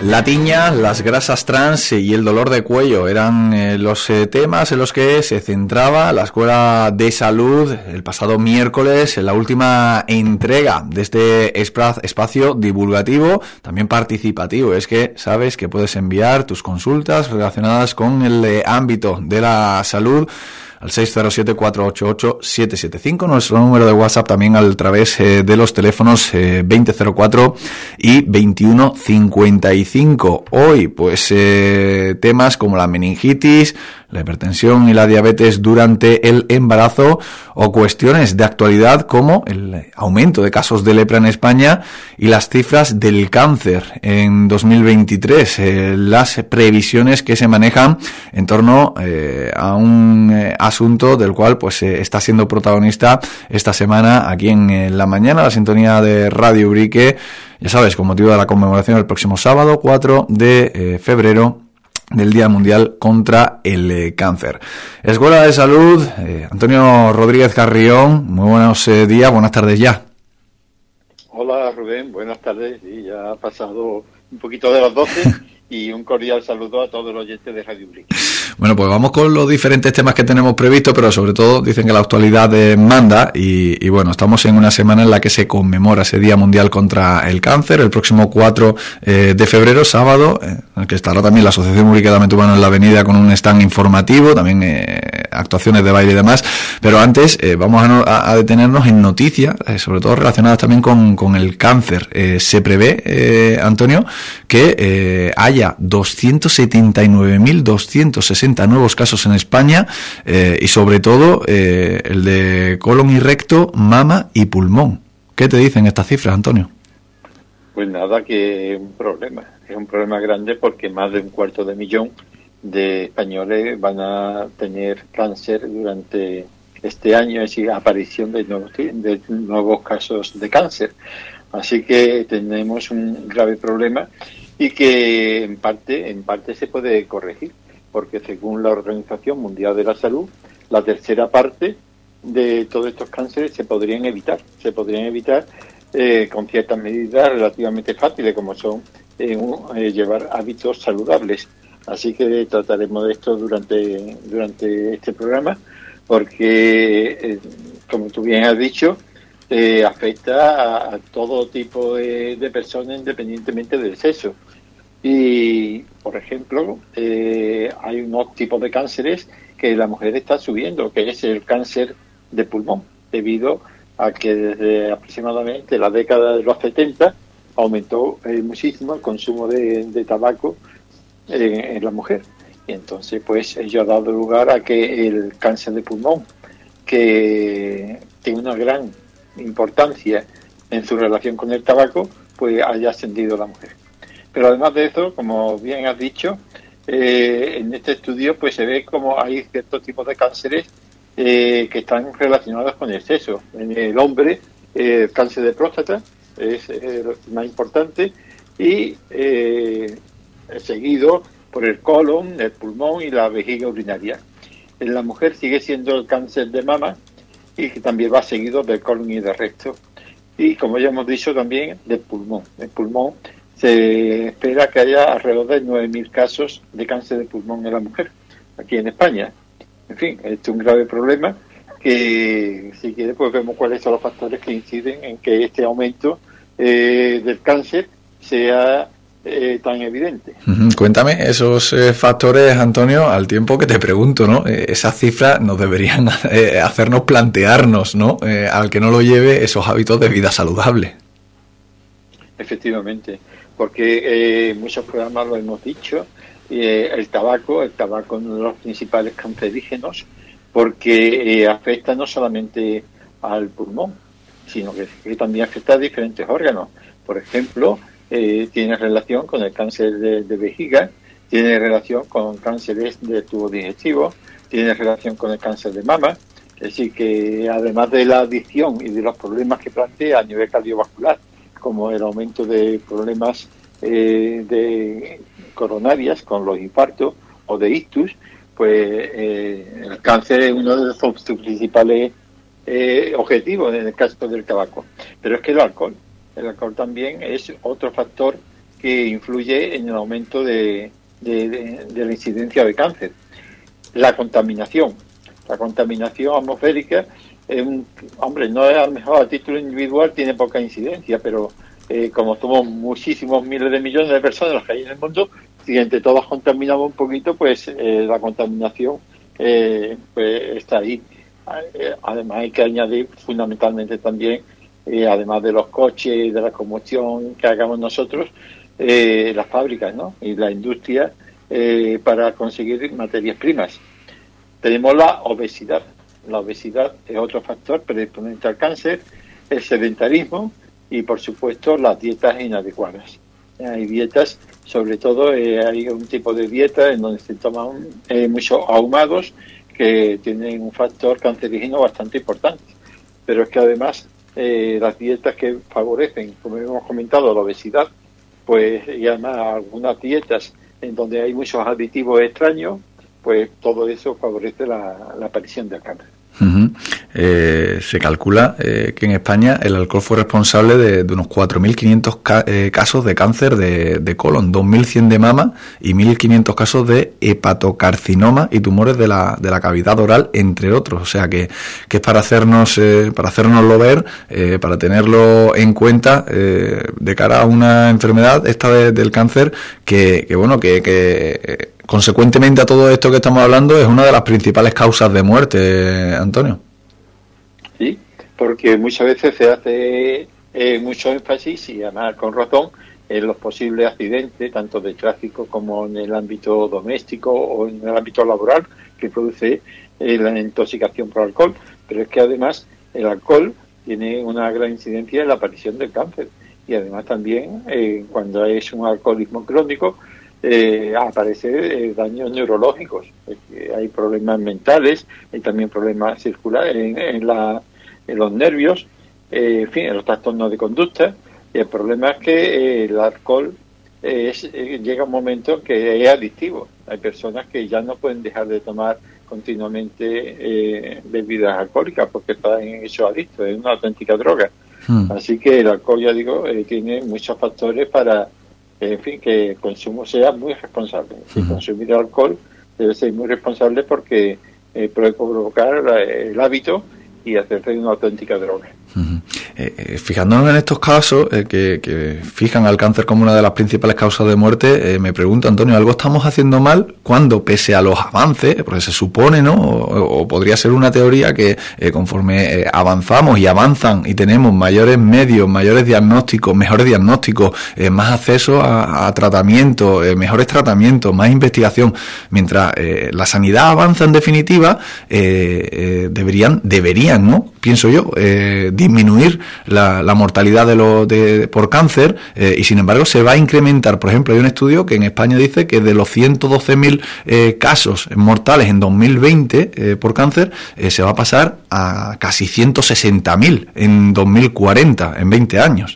La tiña, las grasas trans y el dolor de cuello eran los temas en los que se centraba la Escuela de Salud el pasado miércoles en la última entrega de este espacio divulgativo, también participativo. Es que sabes que puedes enviar tus consultas relacionadas con el ámbito de la salud al 607-488-775, nuestro número de WhatsApp también a través de los teléfonos 2004 y 2155. Hoy, pues, temas como la meningitis, la hipertensión y la diabetes durante el embarazo, o cuestiones de actualidad como el aumento de casos de lepra en España y las cifras del cáncer en 2023, las previsiones que se manejan en torno a un asunto del cual pues está siendo protagonista esta semana aquí en La Mañana, la sintonía de Radio Ubrique, ya sabes, con motivo de la conmemoración del próximo sábado 4 de febrero del Día Mundial contra el Cáncer. Escuela de Salud, Antonio Rodríguez Carrión, muy buenos días, buenas tardes ya. Hola Rubén, buenas tardes, y ya ha pasado un poquito de las 12 y un cordial saludo a todos los oyentes de Radio Ubrique. Bueno, pues vamos con los diferentes temas que tenemos previstos, pero sobre todo dicen que la actualidad manda y bueno, estamos en una semana en la que se conmemora ese Día Mundial contra el Cáncer, el próximo 4 de febrero, sábado, en el que estará también la Asociación Ubrique de Mente Humana en la avenida con un stand informativo, también actuaciones de baile y demás, pero antes vamos a detenernos en noticias, sobre todo relacionadas también con el cáncer. Se prevé, Antonio, que haya 279.260 nuevos casos en España y sobre todo el de colon y recto, mama y pulmón. ¿Qué te dicen estas cifras, Antonio? Pues nada, que es un problema grande, porque más de 250.000 de españoles van a tener cáncer durante este año, es decir, aparición de nuevos casos de cáncer. Así que tenemos un grave problema y que en parte se puede corregir, porque según la Organización Mundial de la Salud, la tercera parte de todos estos cánceres se podrían evitar con ciertas medidas relativamente fáciles, como son llevar hábitos saludables. Así que trataremos de esto durante este programa, porque como tú bien has dicho, afecta a todo tipo de personas independientemente del sexo. Y, por ejemplo, hay unos tipos de cánceres que la mujer está subiendo, que es el cáncer de pulmón, debido a que desde aproximadamente la década de los 70 aumentó muchísimo el consumo de tabaco en la mujer. Y entonces, pues, ello ha dado lugar a que el cáncer de pulmón, que tiene una gran importancia en su relación con el tabaco, pues haya ascendido la mujer. Pero además de eso, como bien has dicho, en este estudio pues se ve como hay ciertos tipos de cánceres que están relacionados con el sexo. En el hombre, el cáncer de próstata es el más importante, y seguido por el colon, el pulmón y la vejiga urinaria. En la mujer sigue siendo el cáncer de mama, y que también va seguido del colon y del recto. Y como ya hemos dicho, también del pulmón. El pulmón se espera que haya alrededor de 9.000 casos de cáncer de pulmón en la mujer, aquí en España. En fin, este es un grave problema que, si quiere, pues vemos cuáles son los factores que inciden en que este aumento del cáncer sea tan evidente. Cuéntame esos factores, Antonio, al tiempo que te pregunto, ¿no? Esas cifras nos deberían hacernos plantearnos, ¿no? Al que no lo lleve, esos hábitos de vida saludable. Efectivamente, porque en muchos programas lo hemos dicho, el tabaco es uno de los principales cancerígenos, porque afecta no solamente al pulmón, sino que también afecta a diferentes órganos. Por ejemplo, tiene relación con el cáncer de vejiga, tiene relación con cánceres del tubo digestivo, tiene relación con el cáncer de mama. Es decir, que además de la adicción y de los problemas que plantea a nivel cardiovascular, como el aumento de problemas de coronarias con los infartos o de ictus, pues el cáncer es uno de sus principales objetivos en el caso del tabaco. Pero es que el alcohol también es otro factor que influye en el aumento de la incidencia de cáncer. La contaminación atmosférica, hombre, no es a lo mejor a título individual, tiene poca incidencia, pero como somos muchísimos miles de millones de personas los que hay en el mundo, si entre todos contaminamos un poquito, pues la contaminación pues está ahí. Además hay que añadir fundamentalmente también, además de los coches y de la combustión que hagamos nosotros, las fábricas, ¿no? Y la industria para conseguir materias primas. Tenemos la obesidad. La obesidad es otro factor predisponente al cáncer, el sedentarismo y, por supuesto, las dietas inadecuadas. Hay dietas, sobre todo hay un tipo de dieta en donde se toman muchos ahumados que tienen un factor cancerígeno bastante importante. Pero es que además las dietas que favorecen, como hemos comentado, la obesidad, pues y además algunas dietas en donde hay muchos aditivos extraños, pues todo eso favorece la aparición del cáncer. Se calcula que en España el alcohol fue responsable de unos 4.500 casos de cáncer de colon, 2.100 de mama y 1.500 casos de hepatocarcinoma y tumores de la cavidad oral, entre otros. O sea que es para hacérnoslo ver, para tenerlo en cuenta de cara a una enfermedad esta del cáncer que consecuentemente a todo esto que estamos hablando es una de las principales causas de muerte, Antonio. Sí, porque muchas veces se hace mucho énfasis, y además con razón, en los posibles accidentes, tanto de tráfico como en el ámbito doméstico o en el ámbito laboral, que produce la intoxicación por alcohol. Pero es que además el alcohol tiene una gran incidencia en la aparición del cáncer. Y además también cuando es un alcoholismo crónico, aparece daños neurológicos. Hay problemas mentales, hay también problemas circulares en los nervios, en fin, en los trastornos de conducta. Y el problema es que el alcohol llega un momento en que es adictivo. Hay personas que ya no pueden dejar de tomar continuamente bebidas alcohólicas porque están hechos adictos, es una auténtica droga. Así que el alcohol, ya digo, tiene muchos factores para, en fin, que el consumo sea muy responsable. Si consumir alcohol debe ser muy responsable porque puede provocar el hábito y hacerse una auténtica droga. Fijándonos en estos casos que fijan al cáncer como una de las principales causas de muerte, me pregunto, Antonio, ¿algo estamos haciendo mal cuando, pese a los avances, porque se supone, ¿no? O podría ser una teoría que conforme avanzamos y avanzan y tenemos mayores medios, mayores diagnósticos, mejores diagnósticos, más acceso a tratamiento, mejores tratamientos, más investigación, mientras la sanidad avanza en definitiva, deberían, ¿no? Pienso yo, disminuir la mortalidad por cáncer y sin embargo se va a incrementar. Por ejemplo, hay un estudio que en España dice que de los 112.000 casos mortales en 2020 por cáncer se va a pasar a casi 160.000 en 2040, en 20 años.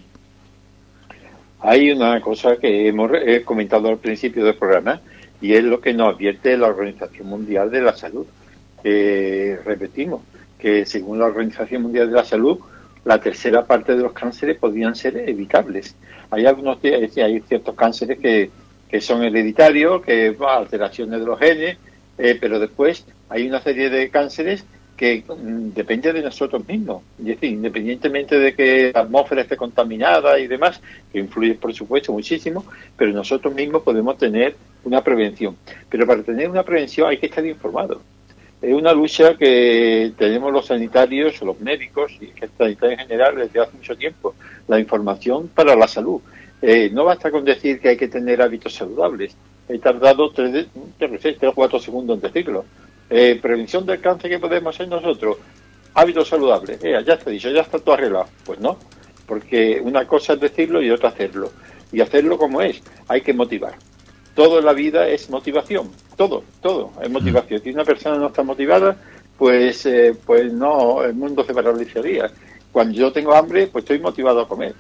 Hay una cosa que hemos comentado al principio del programa y es lo que nos advierte la Organización Mundial de la Salud. Repetimos que según la Organización Mundial de la Salud, la tercera parte de los cánceres podrían ser evitables. Hay ciertos cánceres que son hereditarios, que alteraciones de los genes, pero después hay una serie de cánceres que depende de nosotros mismos. Es decir, independientemente de que la atmósfera esté contaminada y demás, que influye por supuesto muchísimo, pero nosotros mismos podemos tener una prevención. Pero para tener una prevención hay que estar informados. Es una lucha que tenemos los sanitarios, los médicos y que sanitarios en general desde hace mucho tiempo. La información para la salud. No basta con decir que hay que tener hábitos saludables. He tardado 3 o 4 segundos en decirlo. Prevención del cáncer, ¿qué podemos hacer nosotros? Hábitos saludables. Ya está dicho, ya está todo arreglado. Pues no, porque una cosa es decirlo y otra hacerlo. Y hacerlo como es. Hay que motivar. Todo en la vida es motivación, todo es motivación. Si una persona no está motivada, pues no, el mundo se paralizaría. Cuando yo tengo hambre, pues estoy motivado a comer.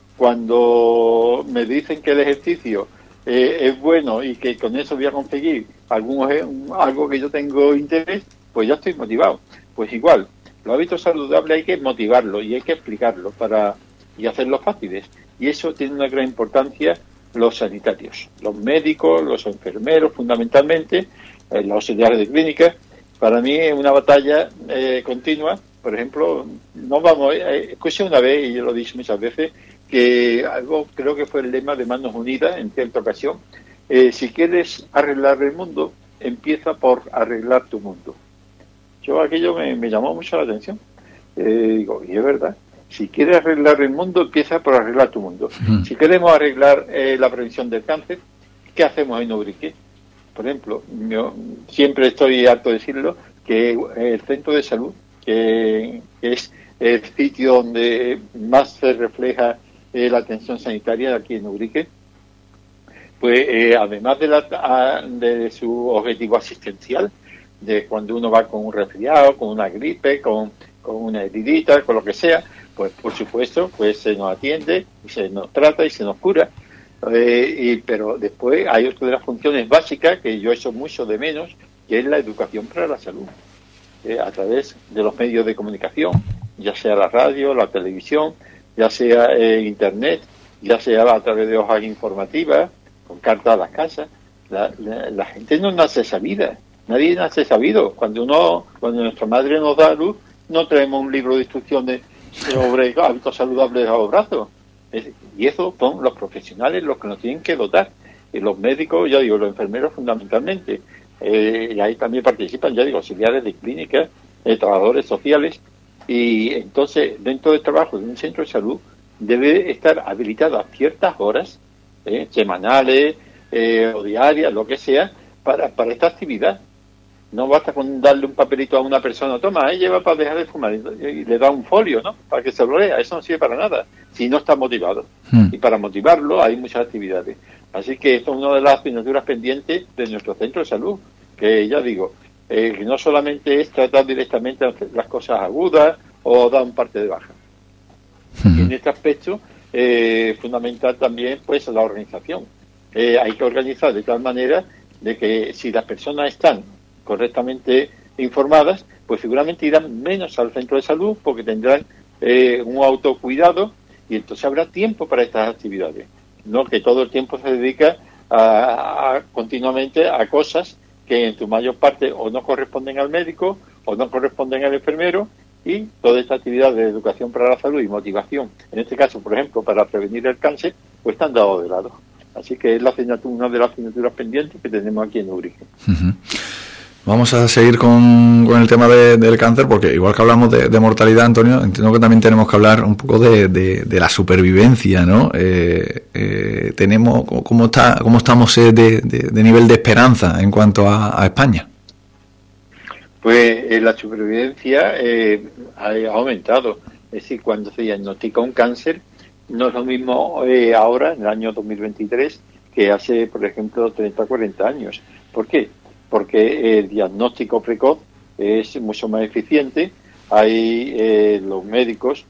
Cuando me dicen que el ejercicio es bueno y que con eso voy a conseguir algo que yo tengo interés, pues ya estoy motivado. Pues igual, los hábitos saludables hay que motivarlos y hay que explicarlos y hacerlos fáciles. Y eso tiene una gran importancia los sanitarios, los médicos, los enfermeros fundamentalmente, los auxiliares de clínica. Para mí es una batalla continua. Por ejemplo, no vamos, escuché una vez, y yo lo he dicho muchas veces, que algo creo que fue el lema de Manos Unidas en cierta ocasión: si quieres arreglar el mundo, empieza por arreglar tu mundo. Aquello me llamó mucho la atención. Digo, y es verdad, si quieres arreglar el mundo, empieza por arreglar tu mundo. Si queremos arreglar la prevención del cáncer, ¿qué hacemos en Ubrique? Por ejemplo, yo siempre estoy harto de decirlo, que el centro de salud, que es el sitio donde más se refleja la atención sanitaria aquí en Ubrique, pues además de su objetivo asistencial, de cuando uno va con un resfriado, con una gripe, con una heridita, con lo que sea, pues por supuesto pues se nos atiende, se nos trata y se nos cura. Pero después hay otra de las funciones básicas que yo echo mucho de menos, que es la educación para la salud, a través de los medios de comunicación, ya sea la radio, la televisión, ya sea internet, ya sea a través de hojas informativas, con cartas a las casas. La gente no nace sabida, nadie nace sabido. Cuando nuestra madre nos da luz, no traemos un libro de instrucciones sobre hábitos saludables a los brazos. Y eso son los profesionales los que nos tienen que dotar. Y los médicos, ya digo, los enfermeros fundamentalmente. Y ahí también participan, ya digo, auxiliares de clínicas, trabajadores sociales. Y entonces, dentro del trabajo de un centro de salud, debe estar habilitado a ciertas horas, semanales o diarias, lo que sea, para esta actividad. No basta con darle un papelito a una persona, toma, lleva para dejar de fumar, y le da un folio, ¿no?, para que se lo lea. Eso no sirve para nada, si no está motivado. Y para motivarlo hay muchas actividades. Así que esto es una de las asignaturas pendientes de nuestro centro de salud, que ya digo, que no solamente es tratar directamente las cosas agudas o dar un parte de baja. Y en este aspecto, fundamental también pues la organización. Hay que organizar de tal manera de que si las personas están correctamente informadas, pues seguramente irán menos al centro de salud porque tendrán un autocuidado, y entonces habrá tiempo para estas actividades, no que todo el tiempo se dedica continuamente a cosas que en su mayor parte o no corresponden al médico o no corresponden al enfermero, y toda esta actividad de educación para la salud y motivación, en este caso, por ejemplo, para prevenir el cáncer, pues están dados de lado. Así que es una de las asignaturas pendientes que tenemos aquí en Ubrique. Vamos a seguir con el tema del cáncer, porque igual que hablamos de mortalidad, Antonio, entiendo que también tenemos que hablar un poco de la supervivencia, ¿no? ¿Cómo estamos de nivel de esperanza en cuanto a España? Pues la supervivencia ha aumentado. Es decir, cuando se diagnostica un cáncer, no es lo mismo ahora, en el año 2023, que hace, por ejemplo, 30 o 40 años. ¿Por qué? Porque el diagnóstico precoz es mucho más eficiente. Hay los médicos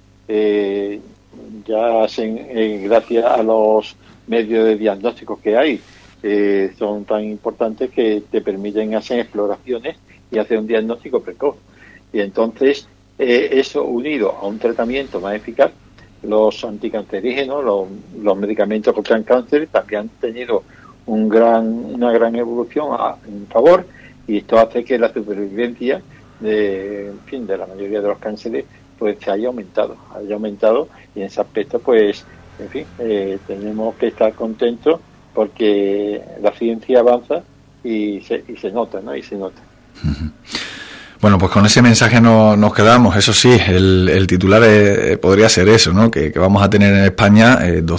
ya hacen, gracias a los medios de diagnóstico que hay, son tan importantes que te permiten hacer exploraciones y hacer un diagnóstico precoz. Y entonces eso, unido a un tratamiento más eficaz, los anticancerígenos, los medicamentos contra el cáncer también han tenido una gran evolución en favor, y esto hace que la supervivencia de la mayoría de los cánceres pues se haya aumentado, y en ese aspecto pues tenemos que estar contentos porque la ciencia avanza y se nota, ¿no? Y se nota. Bueno, pues con ese mensaje nos quedamos. Eso sí, el titular podría ser eso, ¿no? Que vamos a tener en España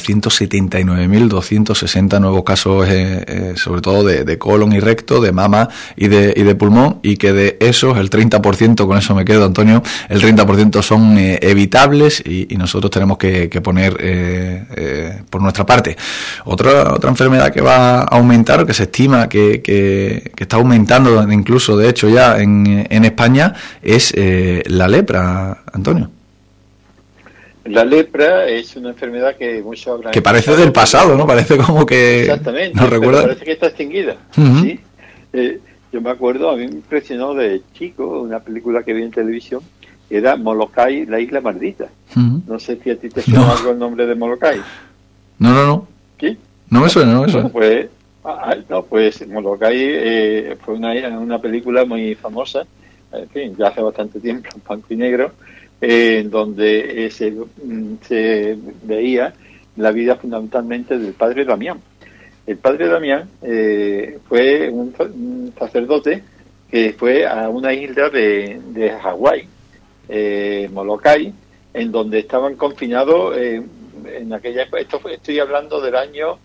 279.260 nuevos casos, sobre todo de colon y recto, de mama y de pulmón, y que de esos el 30%, con eso me quedo, Antonio, el 30% son evitables, y nosotros tenemos que poner por nuestra parte. Otra enfermedad que va a aumentar, que se estima que está aumentando incluso, de hecho, ya en España, es la lepra, Antonio. La lepra es una enfermedad que muchos habrán... Que parece del pasado, ¿no? Parece como que... Exactamente, ¿nos recuerda? Parece que está extinguida. Uh-huh. ¿Sí? Yo me acuerdo, a mí me impresionó de chico una película que vi en televisión, que era Molokai, la isla maldita. Uh-huh. No sé si a ti te suena algo el nombre de Molokai. No. ¿Sí? No me suena, no me suena. Pues Molokai fue una película muy famosa, en fin, ya hace bastante tiempo, en blanco y negro, en donde se veía la vida fundamentalmente del padre Damián. El padre Damián fue un sacerdote que fue a una isla de Hawái, Molokai, en donde estaban confinados en aquella época. Estoy hablando del año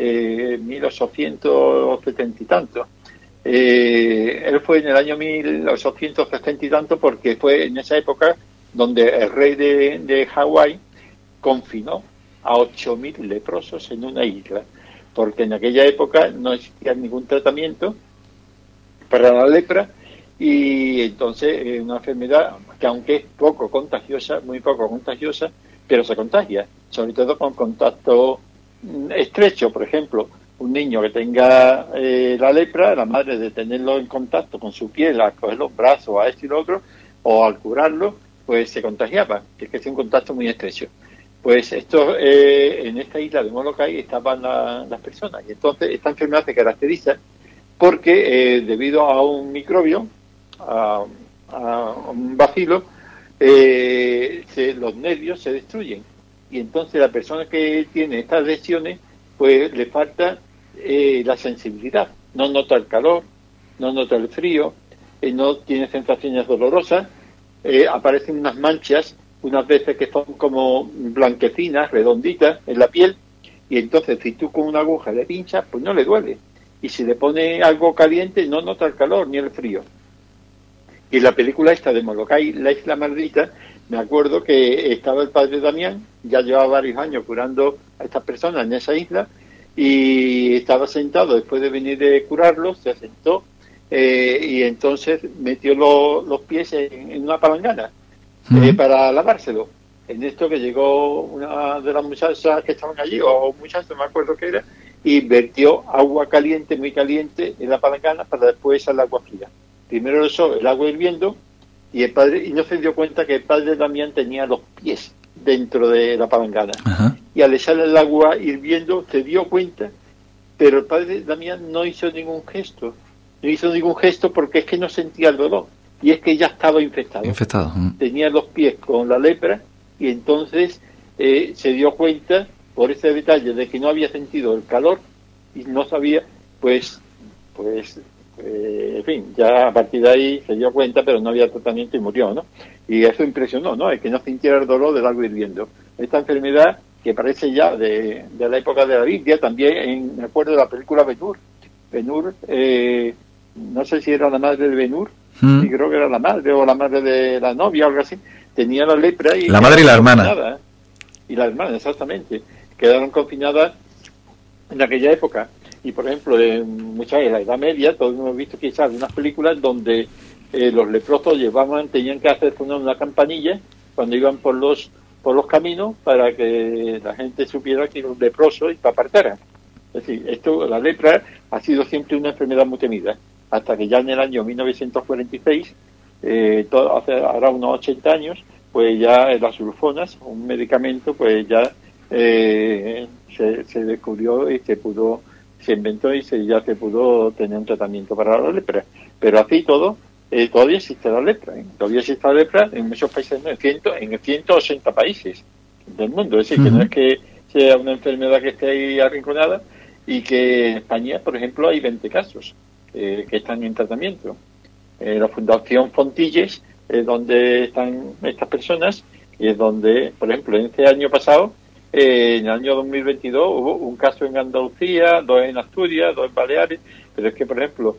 1870 y tanto. Él fue en el año 1870 y tanto porque fue en esa época donde el rey de Hawái confinó a 8.000 leprosos en una isla, porque en aquella época no existía ningún tratamiento para la lepra, y entonces una enfermedad que, aunque es poco contagiosa, muy poco contagiosa, pero se contagia, sobre todo con contacto estrecho. Por ejemplo, un niño que tenga la lepra, la madre, de tenerlo en contacto con su piel, al coger los brazos, a esto y lo otro, o al curarlo, pues se contagiaba, que es que es un contacto muy estrecho. Pues esto, en esta isla de Molokai estaban las personas, y entonces esta enfermedad se caracteriza porque debido a un microbio, a un bacilo, los nervios se destruyen, y entonces la persona que tiene estas lesiones, pues le falta la sensibilidad, no nota el calor, no nota el frío, no tiene sensaciones dolorosas, aparecen unas manchas, unas veces que son como blanquecinas, redonditas en la piel, y entonces si tú con una aguja le pinchas, pues no le duele, y si le pone algo caliente no nota el calor ni el frío. Y en la película esta de Molokai, la isla maldita, me acuerdo que estaba el padre Damián, ya llevaba varios años curando a estas personas en esa isla, y estaba sentado después de venir de curarlos, se sentó, y entonces metió los pies en una palangana para lavárselo. En esto que llegó una de las muchachas que estaban allí, o un muchacho, no me acuerdo qué era, y vertió agua caliente, muy caliente, en la palangana para después echar el agua fría. Primero lo usó el agua hirviendo, y no se dio cuenta que el padre Damián tenía los pies dentro de la palangana. Ajá. Y al echarle el agua hirviendo se dio cuenta, pero el padre Damián no hizo ningún gesto. No hizo ningún gesto porque es que no sentía el dolor, y es que ya estaba infectado. Tenía los pies con la lepra, y entonces se dio cuenta por ese detalle de que no había sentido el calor y no sabía, en fin, ya a partir de ahí se dio cuenta, pero no había tratamiento y murió, ¿no? Y eso impresionó, ¿no? El que no sintiera el dolor del agua hirviendo. Esta enfermedad que parece ya de la época de la Biblia, también me acuerdo de la película Ben-Hur. Ben-Hur, no sé si era la madre de Ben-Hur, sí, creo que era la madre o la madre de la novia o algo así, tenía la lepra y... La madre y la hermana. Y la hermana, exactamente. Quedaron confinadas en aquella época. Y, por ejemplo, en la Edad Media, todos hemos visto quizás algunas películas donde los leprosos tenían que hacer poner una campanilla cuando iban por los caminos para que la gente supiera que era un leproso y para apartaran. Es decir, la lepra ha sido siempre una enfermedad muy temida, hasta que ya en el año 1946, ahora unos 80 años, pues ya las sulfonas, un medicamento, pues ya se descubrió y se inventó y ya se pudo tener un tratamiento para la lepra. Pero así todo, todavía existe la lepra, Todavía existe la lepra en muchos países, en 180 países del mundo. Es decir, que no es que sea una enfermedad que esté ahí arrinconada, y que en España, por ejemplo, hay 20 casos que están en tratamiento. La Fundación Fontilles, donde están estas personas, y es donde, por ejemplo, en este año pasado, en el año 2022, hubo un caso en Andalucía, 2 en Asturias, 2 en Baleares, pero es que, por ejemplo,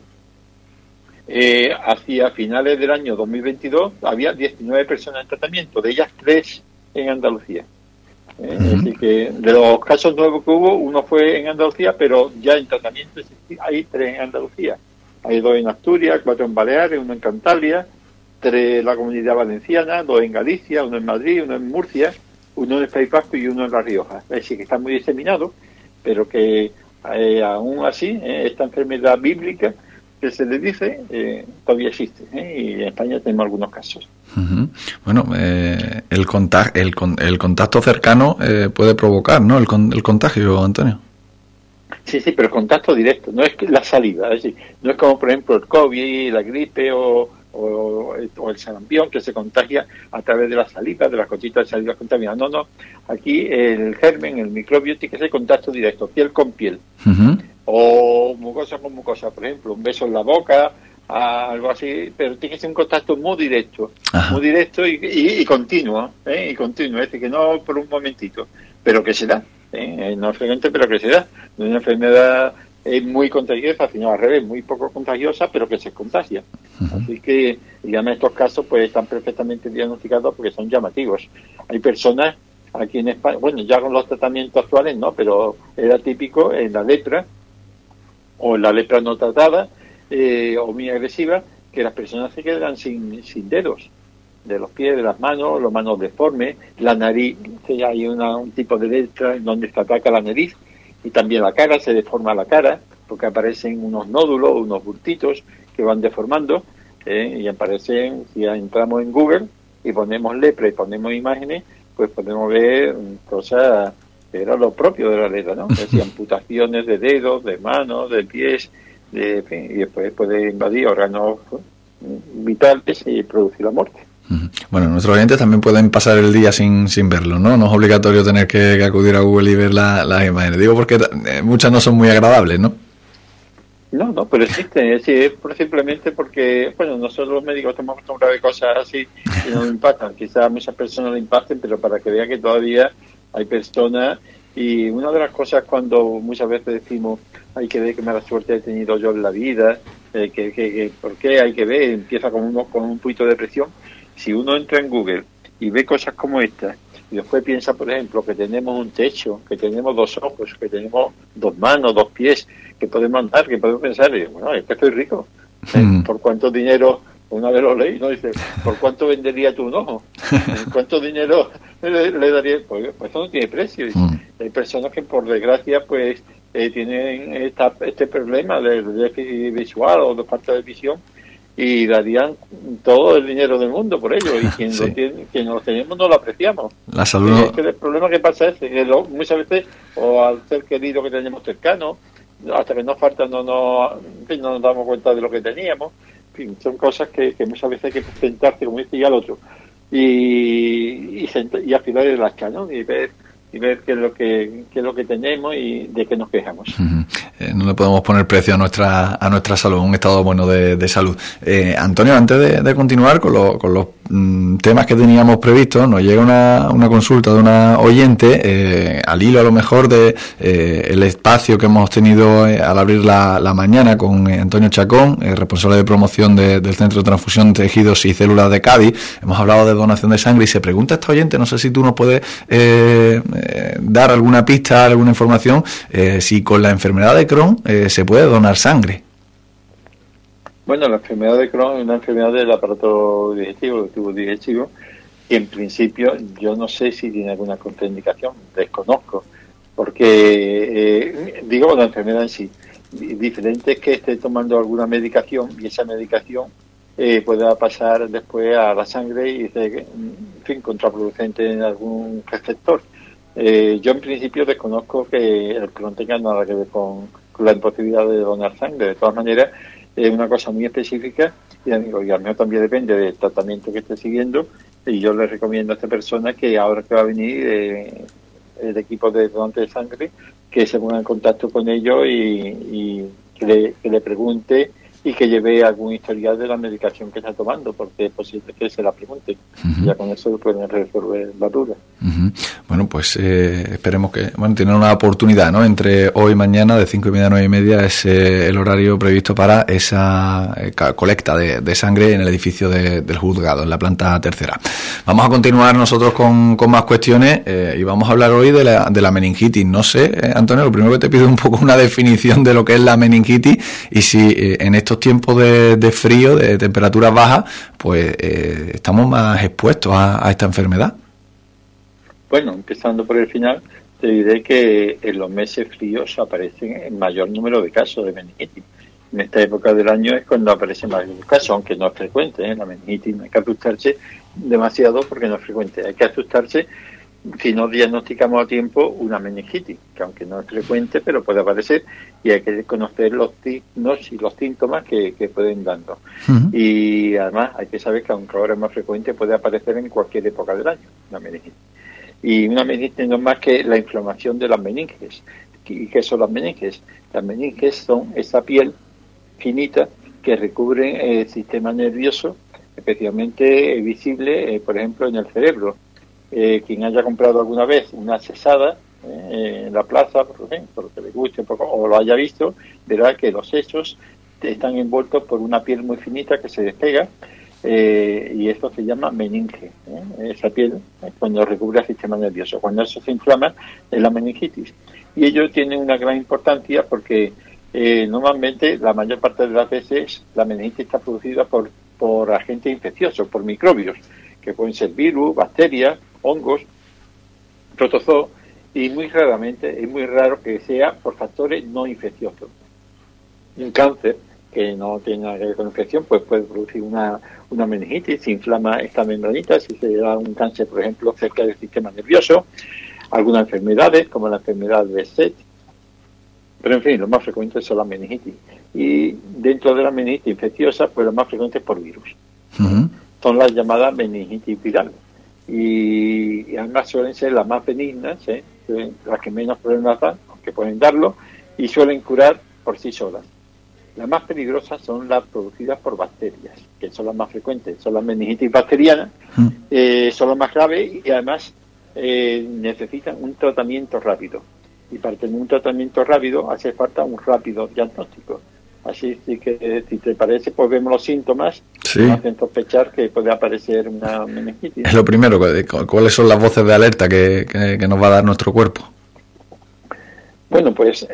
hacia finales del año 2022 había 19 personas en tratamiento, de ellas 3 en Andalucía. Es decir, que de los casos nuevos que hubo, uno fue en Andalucía, pero ya en tratamiento hay 3 en Andalucía. Hay 2 en Asturias, 4 en Baleares, 1 en Cantabria, 3 en la Comunidad Valenciana, 2 en Galicia, 1 en Madrid, 1 en Murcia, 1 en el País Vasco y 1 en La Rioja. Es decir, que está muy diseminado, pero que aún así, esta enfermedad bíblica que se le dice, todavía existe, y en España tenemos algunos casos. Bueno, el contacto cercano puede provocar, ¿no?, el contagio, Antonio. Sí, sí, pero contacto directo, no es que la saliva, es decir, no es como por ejemplo el COVID, la gripe o el sarampión que se contagia a través de la saliva, de las gotitas de saliva contaminadas. No, no, aquí el germen, el microbio tiene que ser contacto directo, piel con piel. Uh-huh. O mucosa con mucosa, por ejemplo, un beso en la boca, algo así, pero tiene que ser un contacto muy directo. Ajá. Muy directo y continuo, y continuo, es decir, que no por un momentito, pero que se da. No es frecuente, pero que se da. No es una enfermedad muy contagiosa, sino al revés, muy poco contagiosa, pero que se contagia. Uh-huh. Así que, digamos, estos casos pues están perfectamente diagnosticados porque son llamativos. Hay personas aquí en España, bueno, ya con los tratamientos actuales no, pero era típico en la lepra, o en la lepra no tratada, o muy agresiva, que las personas se quedan sin dedos, de los pies, de las manos deformes, la nariz, hay un tipo de lepra en donde se ataca la nariz, y también la cara, se deforma la cara, porque aparecen unos nódulos, unos bultitos que van deformando, y aparecen, si entramos en Google y ponemos lepra y ponemos imágenes, pues podemos ver cosas que era lo propio de la lepra, ¿no? Es decir, amputaciones de dedos, de manos, de pies, en fin, y después puede invadir órganos vitales y producir la muerte. Bueno, nuestros oyentes también pueden pasar el día sin verlo, ¿no? No es obligatorio tener que acudir a Google y ver las imágenes. Digo porque muchas no son muy agradables, ¿no? No, pero existen. Es decir, simplemente porque, bueno, nosotros los médicos estamos acostumbrados a cosas así y nos impactan. Quizás a muchas personas le impacten, pero para que vean que todavía hay personas. Y una de las cosas cuando muchas veces decimos hay que ver qué mala suerte he tenido yo en la vida, ¿por qué hay que ver? Empieza con un poquito de depresión. Si uno entra en Google y ve cosas como estas, y después piensa, por ejemplo, que tenemos un techo, que tenemos 2 ojos, que tenemos 2 manos, 2 pies, que podemos andar, que podemos pensar, y bueno, es que estoy rico. ¿Por cuánto dinero? Una vez lo leí, ¿no? Dice, ¿por cuánto vendería tú un ojo? ¿Cuánto dinero le daría? Pues eso no tiene precio. Hay personas que, por desgracia, pues tienen este problema de déficit visual o de falta de visión, y darían todo el dinero del mundo por ello, y quien lo tenemos no lo apreciamos. La salud. Es que el problema que pasa es que muchas veces, o al ser querido que tenemos cercano, hasta que nos falta no nos damos cuenta de lo que teníamos. En fin, son cosas que muchas veces hay que sentarse, como dice ya el otro, y afilar el asca, ¿no? Y ver qué es lo que tenemos y de qué nos quejamos. No le podemos poner precio a nuestra salud, un estado bueno de salud. Antonio, antes de continuar con los temas que teníamos previstos, nos llega una consulta de una oyente, al hilo a lo mejor de el espacio que hemos tenido al abrir la mañana con Antonio Chacón, responsable de promoción del Centro de Transfusión de Tejidos y Células de Cádiz. Hemos hablado de donación de sangre y se pregunta esta oyente, no sé si tú nos puedes dar alguna pista, alguna información, si con la enfermedad de Crohn se puede donar sangre. Bueno, la enfermedad de Crohn es una enfermedad del aparato digestivo, del tubo digestivo, y en principio yo no sé si tiene alguna contraindicación, desconozco, porque digo la enfermedad en sí, diferente es que esté tomando alguna medicación y esa medicación pueda pasar después a la sangre y ser, en fin, contraproducente en algún receptor. Yo en principio desconozco que el Crohn tenga nada que ver con la imposibilidad de donar sangre. De todas maneras, es una cosa muy específica y al mío también depende del tratamiento que esté siguiendo, y yo le recomiendo a esta persona que ahora que va a venir el equipo de donantes de sangre, que se ponga en contacto con ellos y que le pregunte y que lleve algún historial de la medicación que está tomando, porque es posible que se la pregunte. Ya con eso pueden resolver la duda. Bueno, pues esperemos que tienen una oportunidad, ¿no? Entre hoy y mañana de 5:30 a 9:30 es el horario previsto para esa colecta de sangre en el edificio del juzgado, en la planta tercera. Vamos a continuar nosotros con más cuestiones y vamos a hablar hoy de la meningitis. No sé, Antonio, lo primero que te pido es un poco una definición de lo que es la meningitis y si en estos tiempos de frío, de temperaturas bajas, pues estamos más expuestos a esta enfermedad. Bueno, empezando por el final, te diré que en los meses fríos aparecen el mayor número de casos de meningitis. En esta época del año es cuando aparecen más casos, aunque no es frecuente. La meningitis no hay que asustarse demasiado porque no es frecuente. Hay que asustarse si no diagnosticamos a tiempo una meningitis, que aunque no es frecuente, pero puede aparecer, y hay que conocer los signos y los síntomas que pueden darnos. Y además hay que saber que aunque ahora es más frecuente, puede aparecer en cualquier época del año, una meningitis. Y una meningitis no es más que la inflamación de las meninges. ¿Y qué son las meninges? Las meninges son esa piel finita que recubre el sistema nervioso, especialmente visible, por ejemplo, en el cerebro. Quien haya comprado alguna vez una cesada en la plaza, por lo que le guste o lo haya visto, verá que los sesos están envueltos por una piel muy finita que se despega, y esto se llama meninge, esa piel cuando recubre el sistema nervioso. Cuando eso se inflama es la meningitis. Y ello tiene una gran importancia porque normalmente la mayor parte de las veces la meningitis está producida por agentes infecciosos, por microbios, que pueden ser virus, bacterias, hongos, protozoos, y muy raramente, es muy raro que sea por factores no infecciosos. Un cáncer que no tiene nada que ver con infección, pues puede producir una meningitis, se inflama esta membranita, si se da un cáncer, por ejemplo, cerca del sistema nervioso, algunas enfermedades, como la enfermedad de Behçet, pero en fin, lo más frecuente son las meningitis. Y dentro de la meningitis infecciosa, pues lo más frecuente es por virus. Son las llamadas meningitis virales. Y además suelen ser las más benignas, las que menos problemas dan, aunque pueden darlo, y suelen curar por sí solas. Las más peligrosas son las producidas por bacterias, que son las más frecuentes, son las meningitis bacterianas, son las más graves y además necesitan un tratamiento rápido. Y para tener un tratamiento rápido hace falta un rápido diagnóstico. Así que, si te parece, pues vemos los síntomas que nos hacen sospechar que puede aparecer una meningitis. Es lo primero, ¿cuáles son las voces de alerta que nos va a dar nuestro cuerpo? Bueno, pues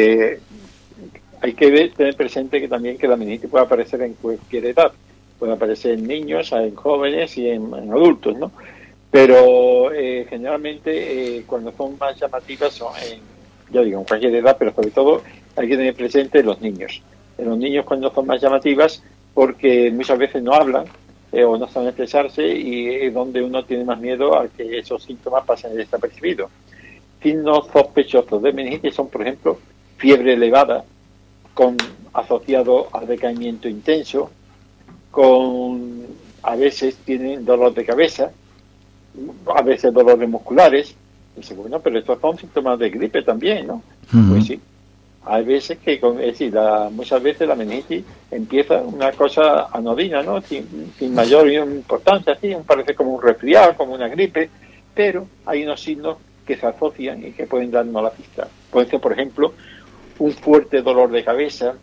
hay que tener presente que también que la meningitis puede aparecer en cualquier edad. Puede aparecer en niños, en jóvenes y en adultos, ¿no? Pero generalmente cuando son más llamativas son en cualquier edad, pero sobre todo hay que tener presente los niños. En los niños cuando son más llamativas porque muchas veces no hablan o no saben expresarse y es donde uno tiene más miedo a que esos síntomas pasen desapercibidos. Signos sospechosos de meningitis son, por ejemplo, fiebre elevada asociado a decaimiento intenso, a veces tienen dolor de cabeza, a veces dolores musculares. Dice, bueno, pero estos son síntomas de gripe también, ¿no? Pues sí. Hay veces que, muchas veces la meningitis empieza una cosa anodina, ¿no? Sin mayor importancia, así, parece como un resfriado, como una gripe, pero hay unos signos que se asocian y que pueden darnos la pista. Puede ser, por ejemplo, un fuerte dolor de cabeza,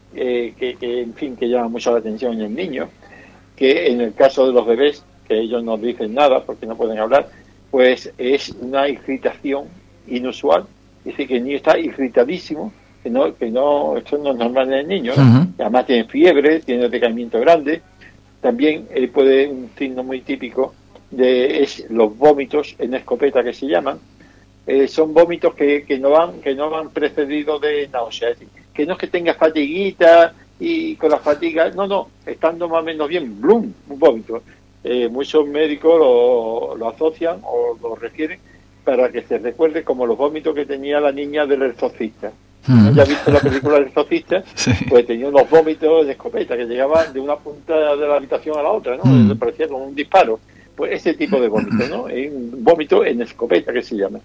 que llama mucho la atención en el niño, que en el caso de los bebés, que ellos no dicen nada porque no pueden hablar, pues es una irritación inusual. Dice que el niño está irritadísimo, que no, esto no es normal en el niño, ¿no? Además tiene fiebre, tiene decaimiento grande. También un signo muy típico es los vómitos en escopeta, que se llaman. Son vómitos que no van precedidos de náuseas. Es decir, que no es que tenga fatiguita y con la fatiga, no, estando más o menos bien, ¡blum!, un vómito. Muchos médicos lo asocian o lo refieren para que se recuerde como los vómitos que tenía la niña del exorcista. ¿Ya has visto la película del exorcista? Sí. Pues tenía unos vómitos de escopeta que llegaban de una punta de la habitación a la otra, ¿no? Parecía como un disparo. Pues ese tipo de vómito, ¿no? Es un vómito en escopeta, que se llama.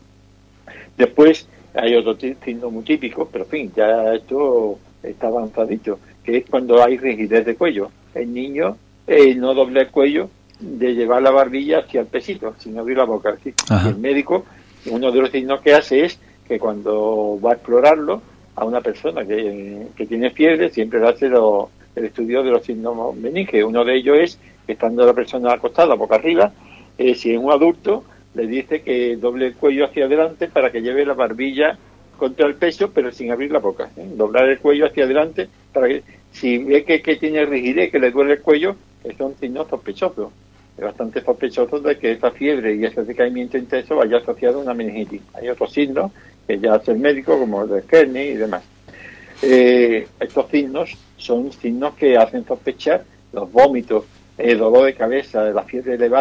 Después hay otro signo muy típico, pero en fin, ya esto está avanzadito, que es cuando hay rigidez de cuello. El niño no doble el cuello de llevar la barbilla hacia el pesito, sin abrir la boca. ¿Sí? Y el médico, uno de los signos que hace es que cuando va a explorarlo a una persona que tiene fiebre, siempre le hace el estudio de los signos meninges. Uno de ellos es que estando la persona acostada boca arriba, si es un adulto, le dice que doble el cuello hacia adelante para que lleve la barbilla contra el pecho, pero sin abrir la boca. Doblar el cuello hacia adelante para que, si ve que tiene rigidez, que le duele el cuello, son signos sospechosos. Es bastante sospechoso de que esa fiebre y ese decaimiento intenso vaya asociado a una meningitis. Hay otros signos que ya hace el médico, como el de Kearney y demás. Estos signos son signos que hacen sospechar los vómitos, el dolor de cabeza, la fiebre elevada,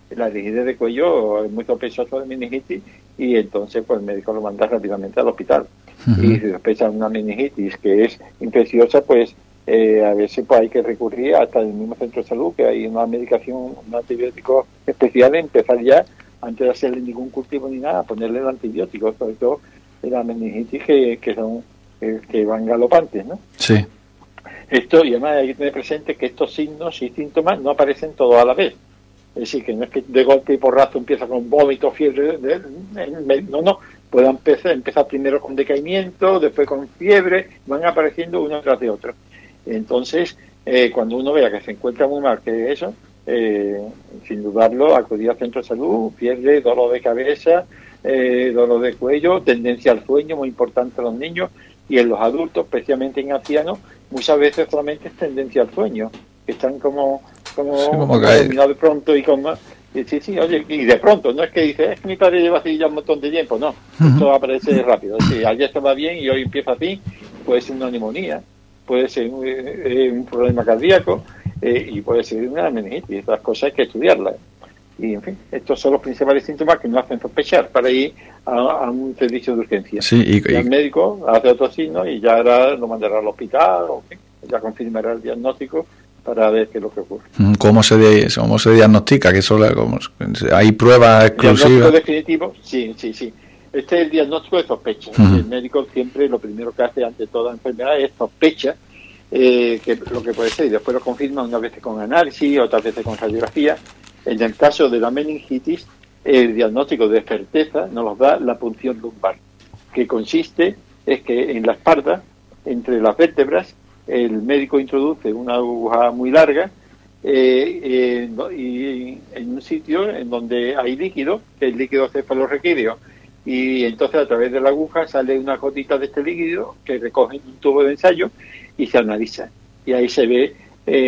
la rigidez de cuello es muy sospechoso de meningitis, y entonces pues el médico lo manda rápidamente al hospital. Y si sospecha una meningitis que es infecciosa, pues a veces pues hay que recurrir hasta el mismo centro de salud, que hay una medicación, un antibiótico especial, empezar ya, antes de hacerle ningún cultivo ni nada, ponerle el antibiótico, sobre todo en la meningitis que son que van galopantes, ¿no? Sí. Esto, y además hay que tener presente que estos signos y síntomas no aparecen todos a la vez. Es decir, que no es que de golpe y porrazo empieza con vómito, fiebre, no, puede empezar primero con decaimiento, después con fiebre, van apareciendo uno tras de otro. Entonces, cuando uno vea que se encuentra muy mal, que eso, sin dudarlo, acudir al centro de salud, fiebre, dolor de cabeza, dolor de cuello, tendencia al sueño, muy importante en los niños, y en los adultos, especialmente en ancianos, muchas veces solamente es tendencia al sueño, que están como dominados de pronto y como... Sí, oye, y de pronto, no es que dice, es que mi padre lleva así ya un montón de tiempo, no, esto aparece rápido. Es decir, ayer estaba bien y hoy empieza así, puede ser una neumonía, puede ser un problema cardíaco y puede ser una meningitis. Estas cosas hay que estudiarlas. Y, en fin, estos son los principales síntomas que nos hacen sospechar para ir a un servicio de urgencia. Sí, y el médico hace otros signos y ya lo mandará al hospital, o ya confirmará el diagnóstico para ver qué es lo que ocurre. ¿Cómo se diagnostica? ¿Hay pruebas exclusivas? ¿Diagnóstico definitivo? Sí. Este es el diagnóstico de sospecha. El médico siempre lo primero que hace ante toda enfermedad es sospecha que lo que puede ser, y después lo confirma unas veces con análisis, otras veces con radiografía. En el caso de la meningitis, el diagnóstico de certeza nos lo da la punción lumbar, que consiste es que en la espalda, entre las vértebras, el médico introduce una aguja muy larga y en un sitio en donde hay líquido, que el líquido cefalorraquídeo, y entonces a través de la aguja sale una gotita de este líquido que recoge un tubo de ensayo y se analiza. Y ahí se ve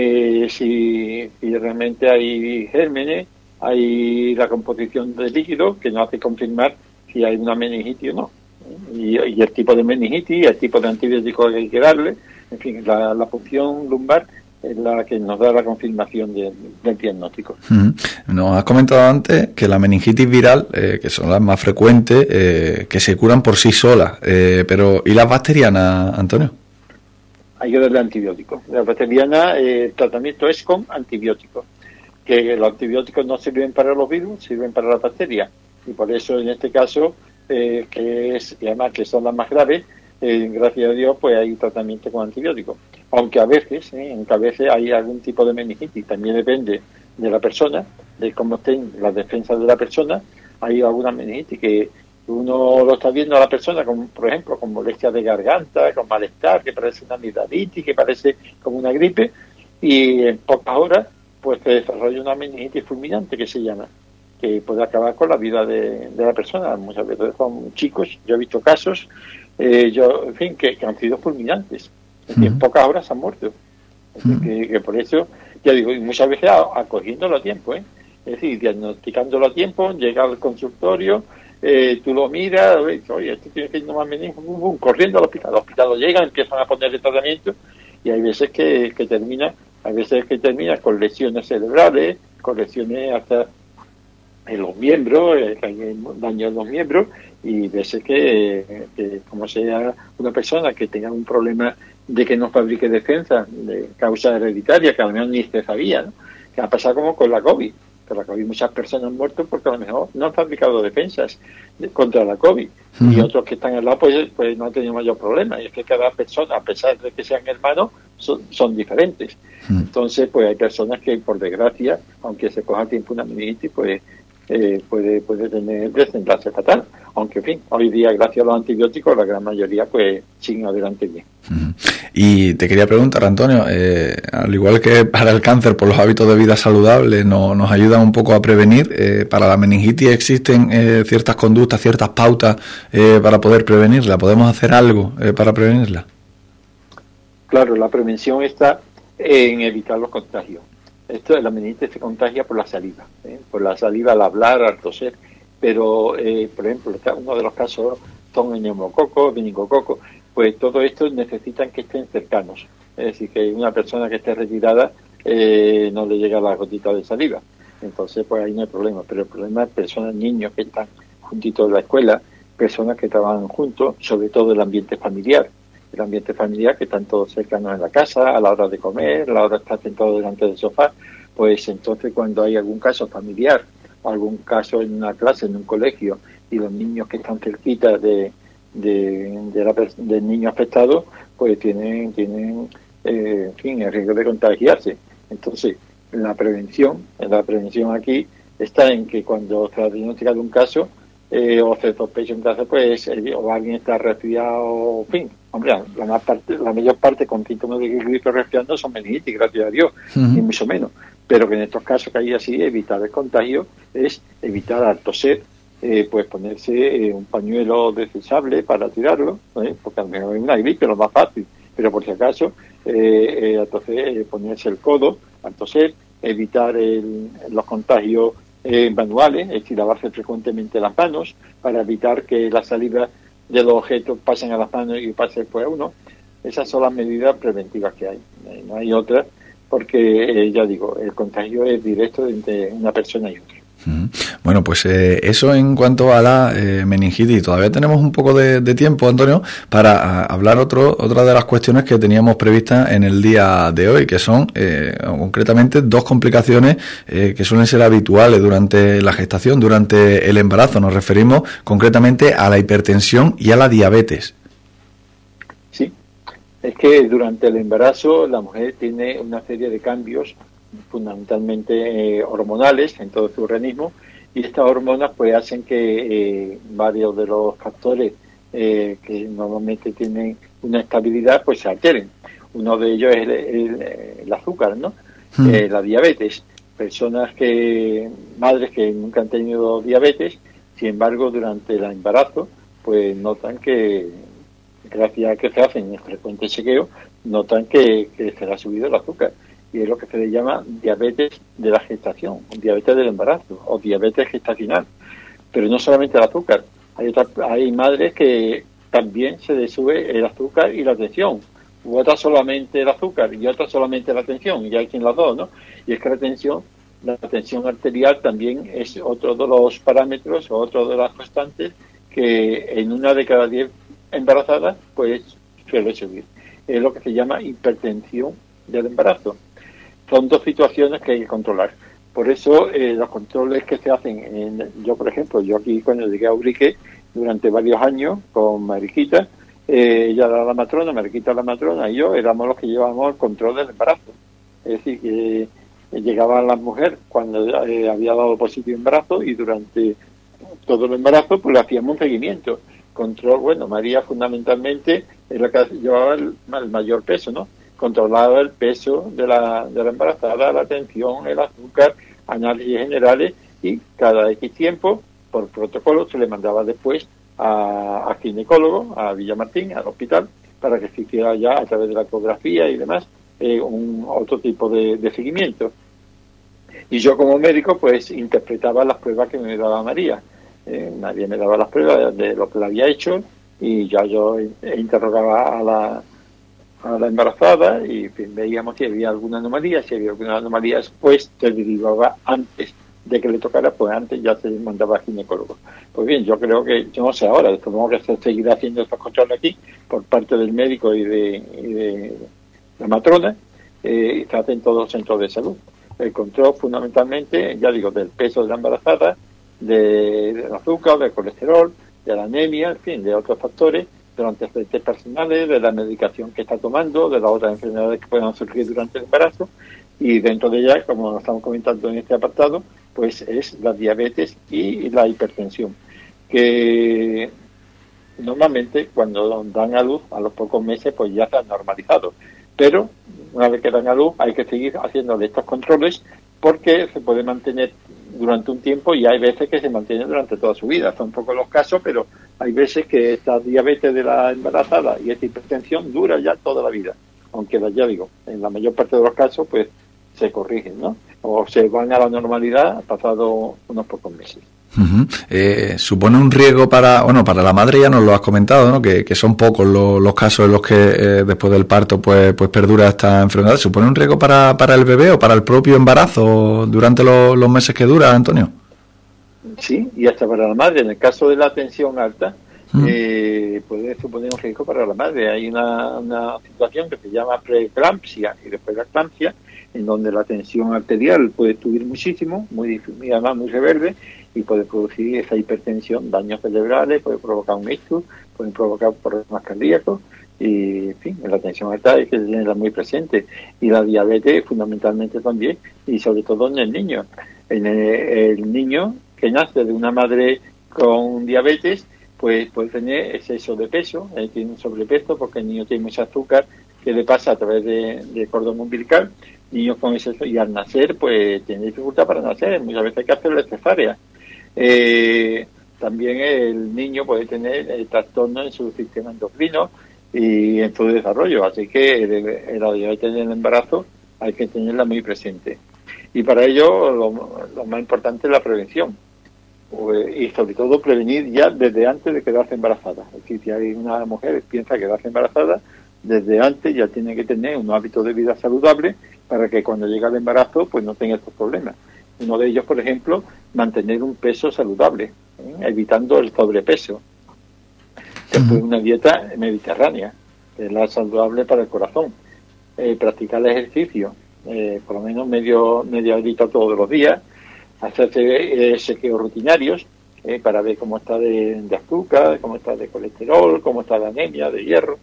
si realmente hay gérmenes, hay la composición del líquido que nos hace confirmar si hay una meningitis o no. Y el tipo de meningitis, el tipo de antibiótico que hay que darle, en fin, la punción lumbar es la que nos da la confirmación del diagnóstico. Nos has comentado antes que la meningitis viral, que son las más frecuentes, que se curan por sí solas, pero ¿y las bacterianas, Antonio? Hay que darle antibióticos. La bacteriana, el tratamiento es con antibióticos, que los antibióticos no sirven para los virus, sirven para las bacterias, y por eso en este caso, y además que son las más graves, gracias a Dios, pues hay tratamiento con antibióticos. Aunque a veces hay algún tipo de meningitis, también depende de la persona, de cómo estén las defensas de la persona. Hay alguna meningitis que uno lo está viendo a la persona, como, por ejemplo, con molestias de garganta, con malestar, que parece una amigdalitis, que parece como una gripe, y en pocas horas pues se desarrolla una meningitis fulminante, que se llama, que puede acabar con la vida de la persona. Muchas veces son chicos, yo he visto casos, que han sido fulminantes, y en pocas horas han muerto. Que por eso, ya digo, y muchas veces acogiéndolo a tiempo, es decir, diagnosticándolo a tiempo, llega al consultorio, tú lo miras, oye, esto tiene que ir nomás meningitis, corriendo al hospital. Al hospital lo llegan, empiezan a ponerle tratamiento, y hay veces que termina con lesiones cerebrales, con lesiones hasta en los miembros, que hay daño en los miembros, y veces que como sea una persona que tenga un problema de que no fabrique defensa de causa hereditaria, que a lo mejor ni se sabía, ¿no? Que ha pasado como con la COVID. Con la COVID muchas personas han muerto porque a lo mejor no han fabricado defensas contra la COVID. Y otros que están al lado pues no han tenido mayor problema. Y es que cada persona, a pesar de que sean hermanos, son diferentes. Entonces, pues hay personas que, por desgracia, aunque se coja tiempo una meningitis, pues puede tener desenlace fatal. Aunque, en fin, hoy día, gracias a los antibióticos, la gran mayoría pues siguen adelante bien. Y te quería preguntar, Antonio, al igual que para el cáncer, por los hábitos de vida saludables nos ayudan un poco a prevenir, para la meningitis existen ciertas conductas, ciertas pautas para poder prevenirla. ¿Podemos hacer algo para prevenirla? Claro, la prevención está en evitar los contagios. La meningitis se contagia por la saliva al hablar, al toser, pero, por ejemplo, uno de los casos son el neumococo, meningococo, pues todo esto necesitan que estén cercanos, es decir, que una persona que esté retirada no le llega la gotita de saliva. Entonces, pues ahí no hay problema. Pero el problema es personas, niños que están juntitos de la escuela, personas que trabajan juntos, sobre todo el ambiente familiar. El ambiente familiar, que están todos cercanos en la casa, a la hora de comer, a la hora de estar sentados delante del sofá. Pues entonces, cuando hay algún caso familiar, o algún caso en una clase, en un colegio, y los niños que están cerquita del niño afectado, pues tienen en fin, el riesgo de contagiarse. Entonces, la prevención aquí está en que cuando se ha diagnosticado un caso o se sospecha un caso, pues o alguien está resfriado, en fin, hombre, la mayor parte con síntomas de gripe resfriando son meningitis, gracias a Dios, ni mucho menos. Pero que en estos casos que hay así, evitar el contagio es evitar al toser, pues ponerse un pañuelo desechable para tirarlo, porque a lo mejor es una gripe, lo más fácil, pero por si acaso, entonces ponerse el codo al toser, evitar los contagios manuales, es decir, lavarse frecuentemente las manos para evitar que la saliva de los objetos pasen a las manos y pase después a uno. Esas son las medidas preventivas que hay, no hay otras, porque ya digo, el contagio es directo entre una persona y otra. Bueno, pues eso en cuanto a la meningitis. Todavía tenemos un poco de tiempo, Antonio, para hablar otra de las cuestiones que teníamos previstas en el día de hoy, que son concretamente dos complicaciones que suelen ser habituales durante la gestación, durante el embarazo. Nos referimos concretamente a la hipertensión y a la diabetes. Sí, es que durante el embarazo la mujer tiene una serie de cambios fundamentalmente hormonales en todo su organismo, y estas hormonas pues hacen que varios de los factores que normalmente tienen una estabilidad pues se alteren. Uno de ellos es el azúcar, ¿no? La diabetes. Madres que nunca han tenido diabetes, sin embargo durante el embarazo pues notan que, gracias a que se hacen frecuentes chequeos, notan que se le ha subido el azúcar. Y es lo que se le llama diabetes de la gestación, diabetes del embarazo o diabetes gestacional. Pero no solamente el azúcar, hay madres que también se les sube el azúcar y la tensión, u otra solamente el azúcar y otra solamente la tensión, y hay quien las dos, ¿no? Y es que la tensión arterial también es otro de los parámetros o otro de las constantes que en una de cada 10 embarazadas pues suele subir. Es lo que se llama hipertensión del embarazo. Son dos situaciones que hay que controlar. Por eso los controles que se hacen, yo por ejemplo, yo aquí cuando llegué a Ubrique durante varios años con Mariquita, ella era la matrona, Mariquita la matrona y yo éramos los que llevábamos el control del embarazo. Es decir, que llegaban las mujeres cuando había dado positivo embarazo, y durante todo el embarazo pues le hacíamos un seguimiento. Control, bueno, María fundamentalmente es la que llevaba el mayor peso, ¿no? Controlaba el peso de la embarazada, la tensión, el azúcar, análisis generales, y cada X tiempo, por protocolo, se le mandaba después a ginecólogo, a Villamartín, al hospital, para que se hiciera ya a través de la ecografía y demás otro tipo de seguimiento. Y yo como médico pues interpretaba las pruebas que me daba María. María me daba las pruebas de lo que le había hecho, y ya yo interrogaba a la embarazada y veíamos si había alguna anomalía. Si había alguna anomalía, pues se derivaba antes de que le tocara, pues antes ya se mandaba al ginecólogo. Pues bien, yo creo que, yo no sé ahora, supongo que se seguirá haciendo estos controles aquí por parte del médico y de la matrona, y se hace en todos los centros de salud. El control fundamentalmente, ya digo, del peso de la embarazada, del azúcar, del colesterol, de la anemia, en fin, de otros factores, de los antecedentes personales, de la medicación que está tomando, de las otras enfermedades que puedan surgir durante el embarazo, y dentro de ellas, como nos estamos comentando en este apartado, pues es la diabetes y la hipertensión, que normalmente cuando dan a luz a los pocos meses pues ya se han normalizado, pero una vez que dan a luz hay que seguir haciéndole estos controles, porque se puede mantener durante un tiempo y hay veces que se mantiene durante toda su vida. Son pocos los casos, pero hay veces que esta diabetes de la embarazada y esta hipertensión dura ya toda la vida, aunque ya digo, en la mayor parte de los casos pues se corrigen, ¿no? O se van a la normalidad pasado unos pocos meses. Supone un riesgo para la madre, ya nos lo has comentado, ¿no? Que son pocos los casos en los que después del parto pues perdura esta enfermedad. ¿Supone un riesgo para el bebé o para el propio embarazo durante los meses que dura, Antonio? Sí, y hasta para la madre. En el caso de la tensión alta, puede suponer un riesgo para la madre. Hay una situación que se llama preeclampsia y después la eclampsia, en donde la tensión arterial puede subir muchísimo, además muy rebelde, y puede producir esa hipertensión, daños cerebrales, puede provocar un ictus, puede provocar problemas cardíacos, y en fin, la tensión alta hay que tenerla muy presente. Y la diabetes fundamentalmente también, y sobre todo en el niño. En el niño que nace de una madre con diabetes, pues puede tener exceso de peso, tiene un sobrepeso porque el niño tiene mucho azúcar que le pasa a través de cordón umbilical. Niños con exceso, y al nacer pues tiene dificultad para nacer, muchas veces hay que hacerle cesárea. También el niño puede tener trastornos en su sistema endocrino y en su desarrollo, así que la diabetes en el embarazo hay que tenerla muy presente. Y para ello lo más importante es la prevención, y sobre todo prevenir ya desde antes de quedarse embarazada. Es decir, si hay una mujer que piensa quedarse embarazada, desde antes ya tiene que tener un hábito de vida saludable para que cuando llegue al embarazo pues no tenga estos problemas. Uno de ellos, por ejemplo, mantener un peso saludable, evitando el sobrepeso. Después una dieta mediterránea, que es la saludable para el corazón. Practicar el ejercicio, por lo menos media horita todos los días. Hacerse chequeos rutinarios para ver cómo está de azúcar, cómo está de colesterol, cómo está de anemia, de hierro.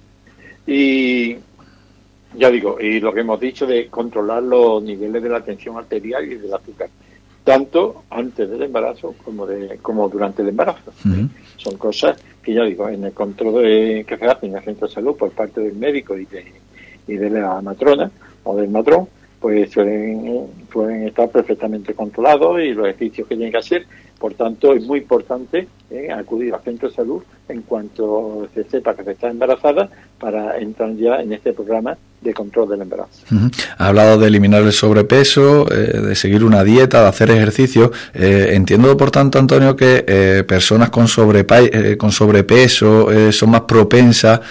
Y ya digo, y lo que hemos dicho de controlar los niveles de la tensión arterial y del azúcar, tanto antes del embarazo como durante el embarazo. Son cosas que ya digo, en el control que se hace en el centro de salud por parte del médico y de la matrona o del matrón, pues suelen estar perfectamente controlados, y los ejercicios que tienen que hacer. Por tanto, es muy importante acudir al centro de salud en cuanto se sepa que se está embarazada, para entrar ya en este programa de control del embarazo. Ha hablado de eliminar el sobrepeso, de seguir una dieta, de hacer ejercicio. Entiendo, por tanto, Antonio, que personas con sobrepeso son más propensas,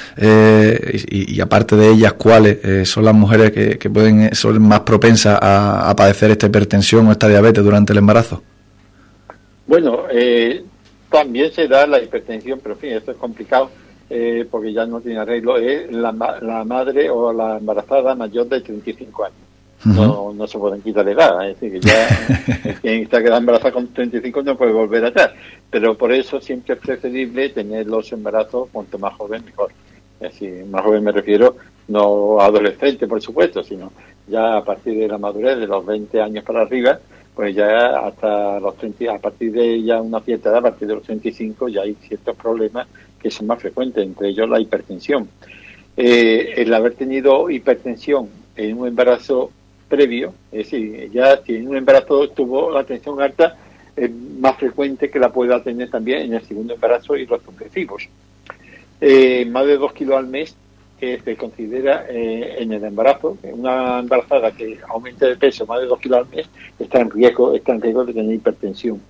y aparte de ellas, ¿cuáles son las mujeres que son más propensas a padecer esta hipertensión o esta diabetes durante el embarazo? Bueno, también se da la hipertensión, pero en fin, esto es complicado, porque ya no tiene arreglo. Es la madre o la embarazada mayor de 35 años. No se pueden quitar de edad, es decir, que ya quien está quedando embarazada con 35 no puede volver atrás. Pero por eso siempre es preferible tener los embarazos cuanto más joven mejor. Es decir, más joven me refiero, no adolescente, por supuesto, sino ya a partir de la madurez, de los 20 años para arriba, pues ya hasta los 30, a partir de ya una cierta edad, a partir de los 35, ya hay ciertos problemas que son más frecuentes, entre ellos la hipertensión. El haber tenido hipertensión en un embarazo previo, es decir, ya si en un embarazo tuvo la tensión alta, es más frecuente que la pueda tener también en el segundo embarazo y los sucesivos. Más de 2 kilos al mes se considera en el embarazo. Una embarazada que aumente de peso más de 2 kilos al mes está en riesgo de tener hipertensión.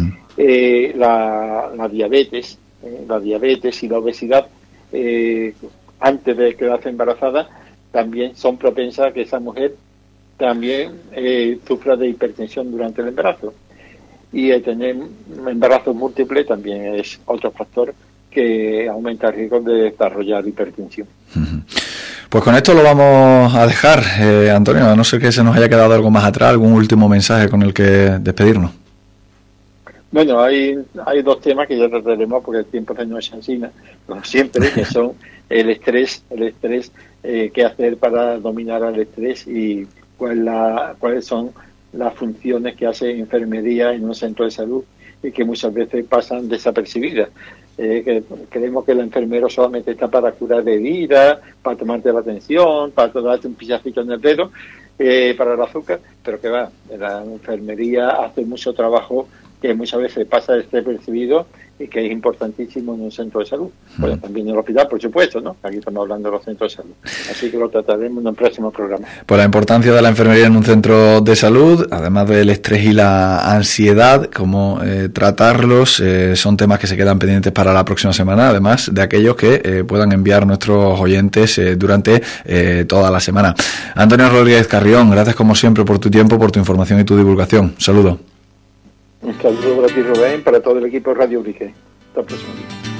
La diabetes y la obesidad antes de quedarse embarazada también son propensas a que esa mujer también sufra de hipertensión durante el embarazo. Y el tener embarazos múltiples también es otro factor que aumenta el riesgo de desarrollar hipertensión. Pues con esto lo vamos a dejar, Antonio, a no ser que se nos haya quedado algo más atrás, algún último mensaje con el que despedirnos. Bueno, hay 2 temas que ya trataremos porque el tiempo se nos encina, como siempre, que son el estrés, qué hacer para dominar al estrés y cuáles son las funciones que hace enfermería en un centro de salud y que muchas veces pasan desapercibidas. Que creemos que el enfermero solamente está para curar heridas, para tomarte la atención, para darte un pillacito en el dedo, para el azúcar, pero que va, la enfermería hace mucho trabajo que muchas veces pasa despercibido y que es importantísimo en un centro de salud. Bueno, también en el hospital, por supuesto, ¿no? Aquí estamos hablando de los centros de salud. Así que lo trataremos en un próximo programa. Por la importancia de la enfermería en un centro de salud, además del estrés y la ansiedad, cómo tratarlos, son temas que se quedan pendientes para la próxima semana, además de aquellos que puedan enviar nuestros oyentes durante toda la semana. Antonio Rodríguez Carrión, gracias como siempre por tu tiempo, por tu información y tu divulgación. Un saludo. Un saludo para ti, Rubén, para todo el equipo de Radio Ubrique. Hasta el próximo día.